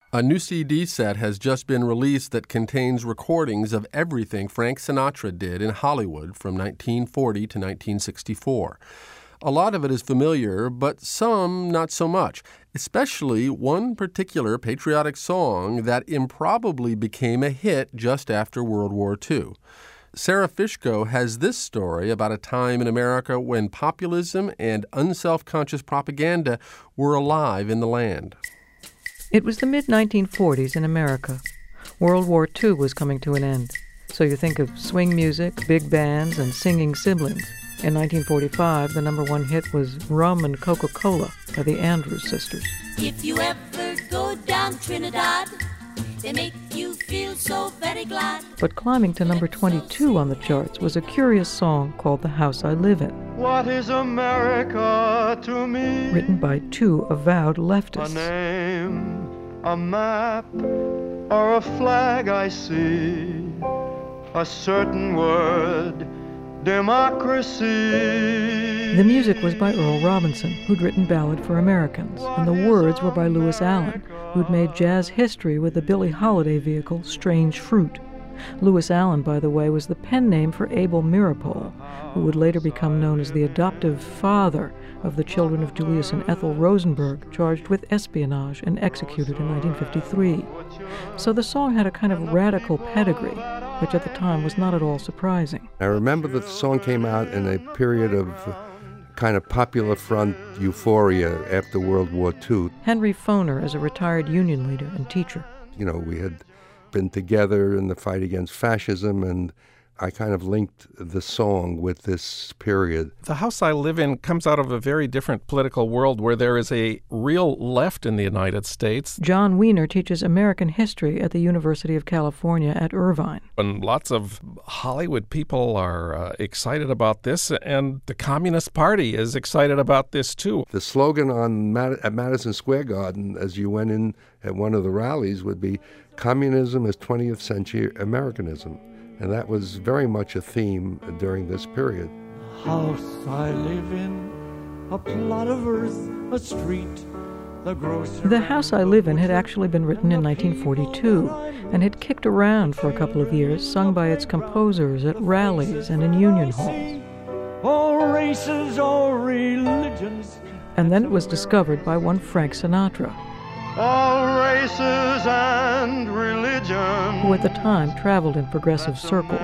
A new CD set has just been released that contains recordings of everything Frank Sinatra did in Hollywood from 1940 to 1964. A lot of it is familiar, but some not so much, especially one particular patriotic song that improbably became a hit just after World War II. Sarah Fishko has this story about a time in America when populism and unselfconscious propaganda were alive in the land. It was the mid-1940s in America. World War II was coming to an end. So you think of swing music, big bands, and singing siblings. In 1945, the number one hit was Rum and Coca-Cola by the Andrews Sisters. If you ever go down Trinidad, they make you feel so very glad. But climbing to number 22 on the charts was a curious song called The House I Live In. What is America to me? Written by two avowed leftists. A name, a map, or a flag I see. A certain word, democracy. The music was by Earl Robinson, who'd written Ballad for Americans, and the words were by Lewis Allen, who'd made jazz history with the Billie Holiday vehicle Strange Fruit. Lewis Allen, by the way, was the pen name for Abel Meeropol, who would later become known as the adoptive father of the children of Julius and Ethel Rosenberg, charged with espionage and executed in 1953. So the song had a kind of radical pedigree, which at the time was not at all surprising. I remember that the song came out in a period of kind of popular front euphoria after World War II. Henry Foner is a retired union leader and teacher. You know, we had been together in the fight against fascism, and I kind of linked the song with this period. The House I Live In comes out of a very different political world where there is a real left in the United States. John Wiener teaches American history at the University of California at Irvine. And lots of Hollywood people are excited about this, and the Communist Party is excited about this too. The slogan at Madison Square Garden as you went in at one of the rallies would be, "Communism is 20th century Americanism." And that was very much a theme during this period. The house I live in, a plot of earth, a street, the grocery. The House I Live In had actually been written in 1942 and had kicked around for a couple of years, sung by its composers at rallies and in union halls. All races, all religions. And then it was discovered by one Frank Sinatra, All races and religions. who at the time traveled in progressive circles.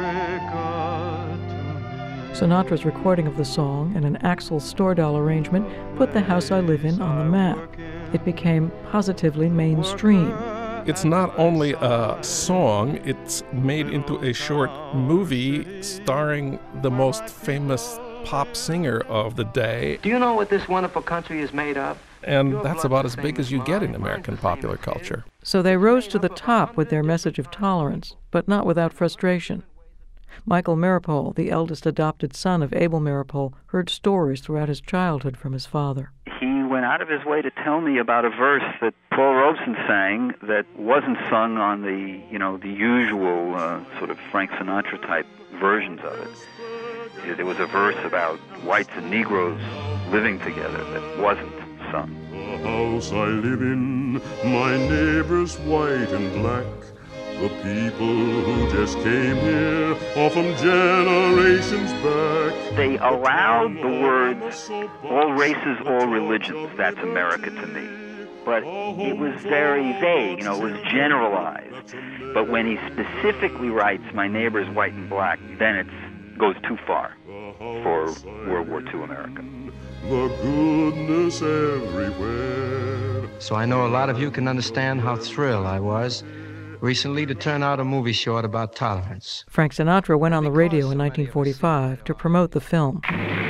Sinatra's recording of the song and an Axel Stordahl arrangement put The House I Live In on the map. It became positively mainstream. It's not only a song, it's made into a short movie starring the most famous pop singer of the day. Do you know what this wonderful country is made of? And that's about as big as you get in American popular culture. So they rose to the top with their message of tolerance, but not without frustration. Michael Meeropol, the eldest adopted son of Abel Meeropol, heard stories throughout his childhood from his father. He went out of his way to tell me about a verse that Paul Robeson sang that wasn't sung on the usual sort of Frank Sinatra type versions of it. There was a verse about whites and Negroes living together that wasn't sung. The house I live in, my neighbors white and black. The people who just came here are from generations back. They allowed the words, all races, all religions, that's America to me. But it was very vague, it was generalized. But when he specifically writes, my neighbor's white and black, then it goes too far for World War II America. The goodness everywhere. So I know a lot of you can understand how thrilled I was recently to turn out a movie short about tolerance. Frank Sinatra went on the radio in 1945 to promote the film.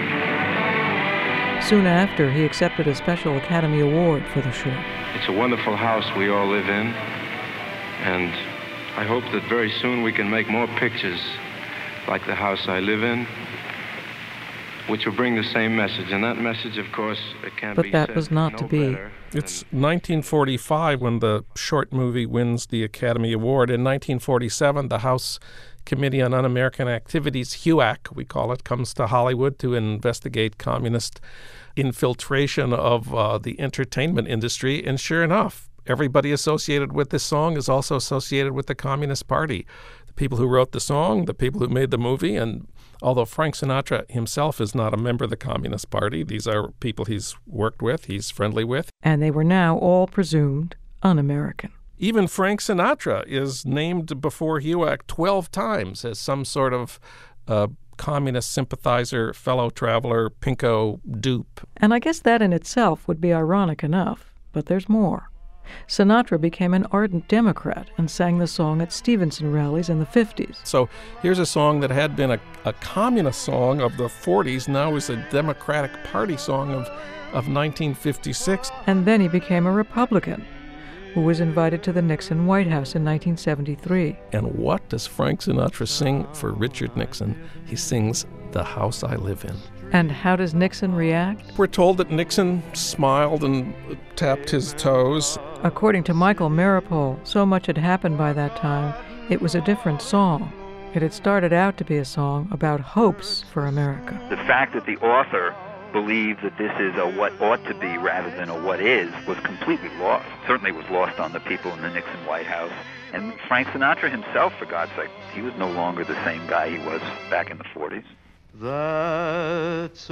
Soon after, he accepted a special Academy Award for the short. It's a wonderful house we all live in, and I hope that very soon we can make more pictures like The House I Live In, which will bring the same message. And that message, of course, it can't be said. But that was not to be. It's 1945 when the short movie wins the Academy Award. In 1947, the House Committee on Un-American Activities, HUAC, we call it, comes to Hollywood to investigate communist infiltration of the entertainment industry. And sure enough, everybody associated with this song is also associated with the Communist Party. The people who wrote the song, the people who made the movie, and although Frank Sinatra himself is not a member of the Communist Party, these are people he's worked with, he's friendly with. And they were now all presumed un-American. Even Frank Sinatra is named before HUAC 12 times as some sort of communist sympathizer, fellow traveler, pinko dupe. And I guess that in itself would be ironic enough, but there's more. Sinatra became an ardent Democrat and sang the song at Stevenson rallies in the 50s. So here's a song that had been a communist song of the 40s, now is a Democratic Party song of 1956. And then he became a Republican, who was invited to the Nixon White House in 1973. And what does Frank Sinatra sing for Richard Nixon? He sings "The House I Live In." And how does Nixon react? We're told that Nixon smiled and tapped his toes. According to Michael Maripol, so much had happened by that time, it was a different song. It had started out to be a song about hopes for America. The fact that the author believed that this is a what ought to be rather than a what is was completely lost. Certainly was lost on the people in the Nixon White House. And Frank Sinatra himself, for God's sake, he was no longer the same guy he was back in the 40s. That's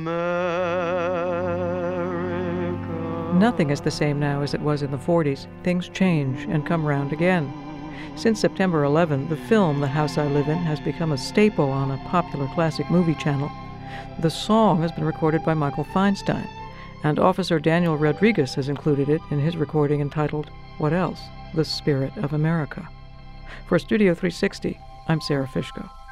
America. Nothing is the same now as it was in the 40s. Things change and come round again. Since September 11, the film The House I Live In has become a staple on a popular classic movie channel. The song has been recorded by Michael Feinstein, and Officer Daniel Rodriguez has included it in his recording entitled, What Else? The Spirit of America. For Studio 360, I'm Sarah Fishko.